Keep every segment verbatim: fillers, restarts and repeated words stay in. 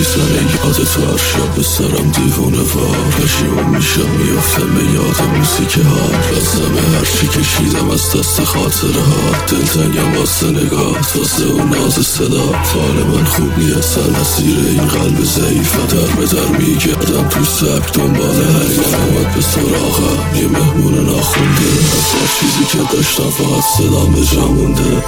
میزنه یاد تو هر شب به سرم دیوونه وار پشیمون میشم میافتم به یاد موسیقی ها لازمه هرچی کشیدم از دست خاطره ها دلتنگم واسه نگاه واسه اون ناز صدا حال من خوب نیست مسیر این قلب ضعیف در به در میگردم تو سبک دنبال هر یه اومد به سراغم یه مهمون ناخونده از هر چیزی که داشتم فقط صدام به جا مونده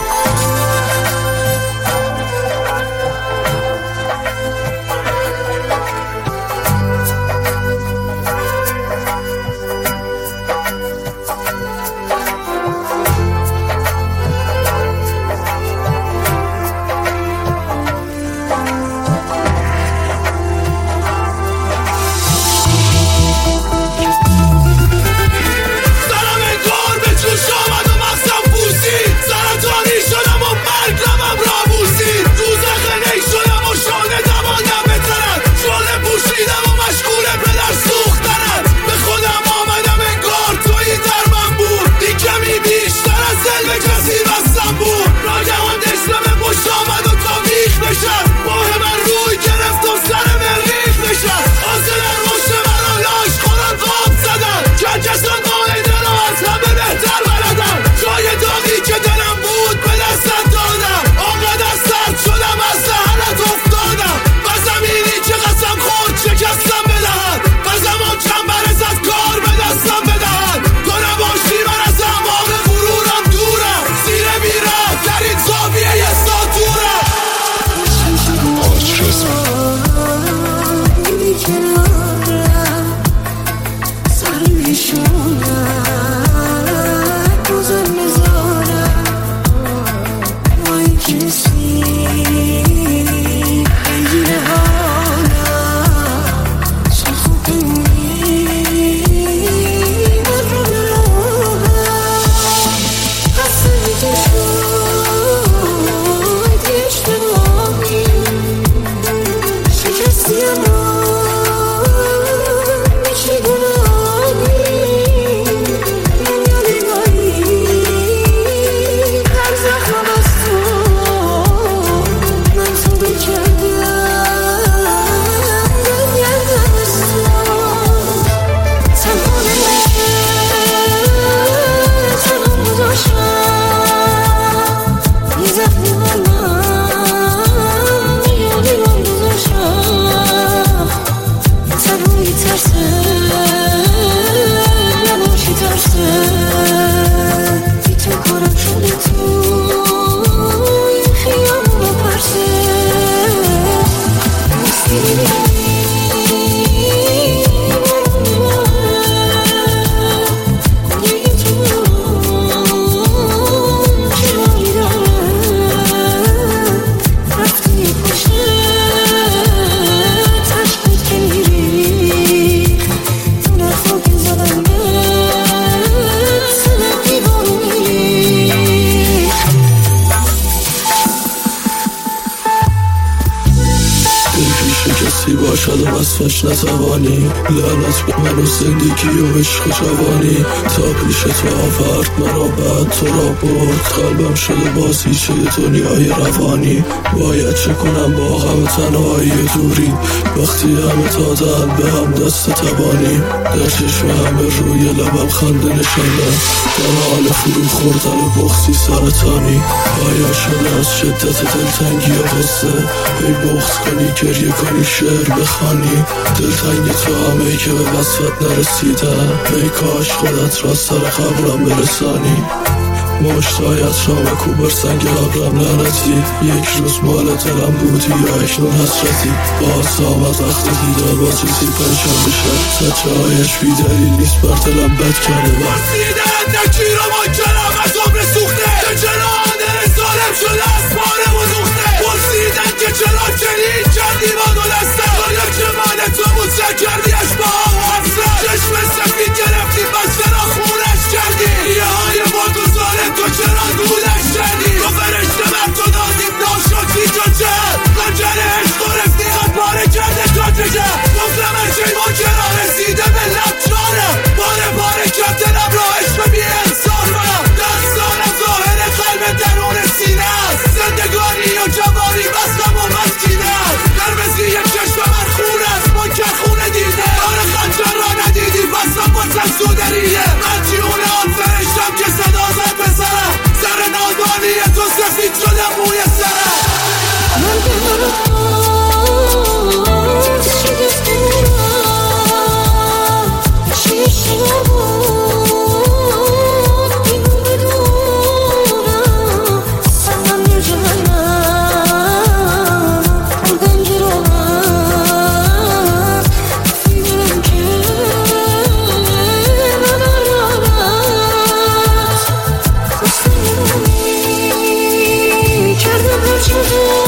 کسی باشد و وصفش نتوانی لعنت به من و زندگی و عشق و جوانی تا پیش تو آورد مرا بعد تو را برد قلبم شده بازیچه دنیای روانی باید چه کنم با غم تنهایی دوری وقتی همه دادن به هم دست تبانی در چشم همه روی لبم خنده نشاندن در حال فرو خوردن و بغضی سرطانی آیا شده از شدت دلتنگی و غصه ای بغض کنی گریه کنی شعر بخوانی دلتنگ تو همه که به وصفت نرسیدن ای کاش خودت را سر قبرم برسانی مشتایت را بکوب بر سنگ قبرم لعنتی یک روز مال دلم بودی یا اکنون حسرتی باز آمد وقت دیدار با چیزی پنشان بشه سچه‌هایش بیدلیل نیست بر دلم بد کرده پرسیدن نکی رو ما کنم از عمر سوخته که چرا آدر ظالم شده از پاره و دوخته پرسیدن که چرا چنین کردی با دو دسته دنیا که مال تو بود چه کردیش با هم حسرت چشم سفید گرفتی بس چرا خونش کردی یه های با تو ظالم تو چرا گولش کردی تو فرشته بر تو دادی ناشاکی تو چند قنجره عشق و رفیقت پاره کرده تو جگه گفتم هرچی ما چرا رسیده به لب جانم پاره پاره کرد دلم را عشق بی انسان منم دستانم ظاهر قلب درون سینه است بود